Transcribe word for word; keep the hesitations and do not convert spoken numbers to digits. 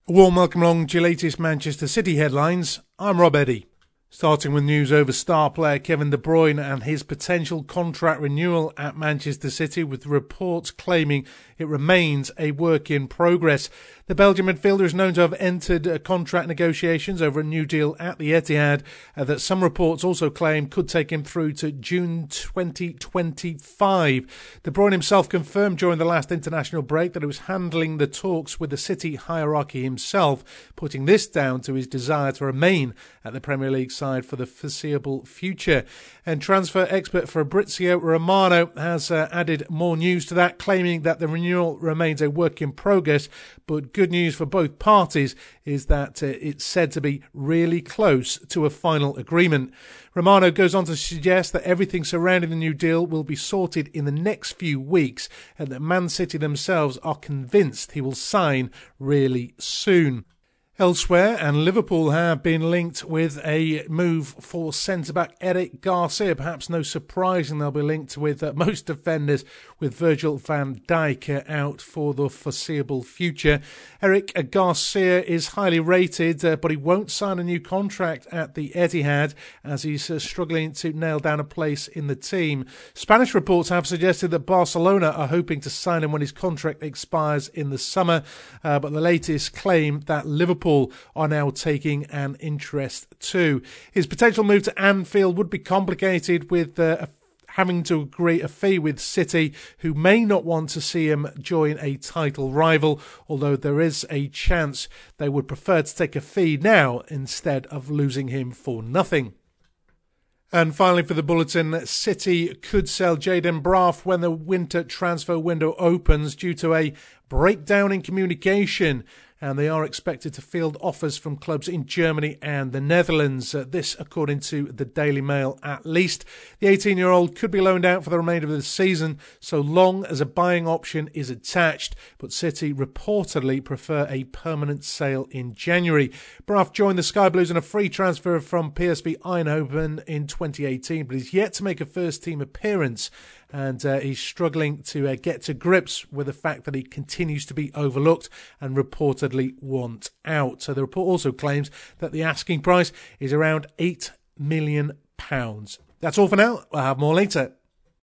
A warm welcome along to your latest Manchester City headlines. I'm Rob Eddy. Starting with news over star player Kevin De Bruyne and his potential contract renewal at Manchester City, with reports claiming it remains a work in progress. The Belgian midfielder is known to have entered contract negotiations over a new deal at the Etihad uh, that some reports also claim could take him through to June twenty twenty-five. De Bruyne himself confirmed during the last international break that he was handling the talks with the City hierarchy himself, putting this down to his desire to remain at the Premier League side for the foreseeable future. And transfer expert Fabrizio Romano has uh, added more news to that, claiming that the renewal remains a work in progress, but good news for both parties is that uh, it's said to be really close to a final agreement. Romano goes on to suggest that everything surrounding the new deal will be sorted in the next few weeks and that Man City themselves are convinced he will sign really soon. Elsewhere, and Liverpool have been linked with a move for centre-back Eric Garcia. Perhaps no surprising they'll be linked with uh, most defenders, with Virgil van Dijk uh, out for the foreseeable future. Eric Garcia is highly rated, uh, but he won't sign a new contract at the Etihad as he's uh, struggling to nail down a place in the team. Spanish reports have suggested that Barcelona are hoping to sign him when his contract expires in the summer, uh, but the latest claim that Liverpool are now taking an interest too. His potential move to Anfield would be complicated with uh, having to agree a fee with City, who may not want to see him join a title rival, although there is a chance they would prefer to take a fee now instead of losing him for nothing. And finally for the bulletin, City could sell Jayden Braaf when the winter transfer window opens due to a breakdown in communication, and they are expected to field offers from clubs in Germany and the Netherlands. Uh, this according to the Daily Mail at least. The eighteen-year-old could be loaned out for the remainder of the season so long as a buying option is attached, but City reportedly prefer a permanent sale in January. Braaf joined the Sky Blues in a free transfer from P S V Eindhoven in twenty eighteen, but he's yet to make a first-team appearance, and uh, he's struggling to uh, get to grips with the fact that he continues to be overlooked and reportedly want out. So the report also claims that the asking price is around eight million pounds. That's all for now. I'll have more later.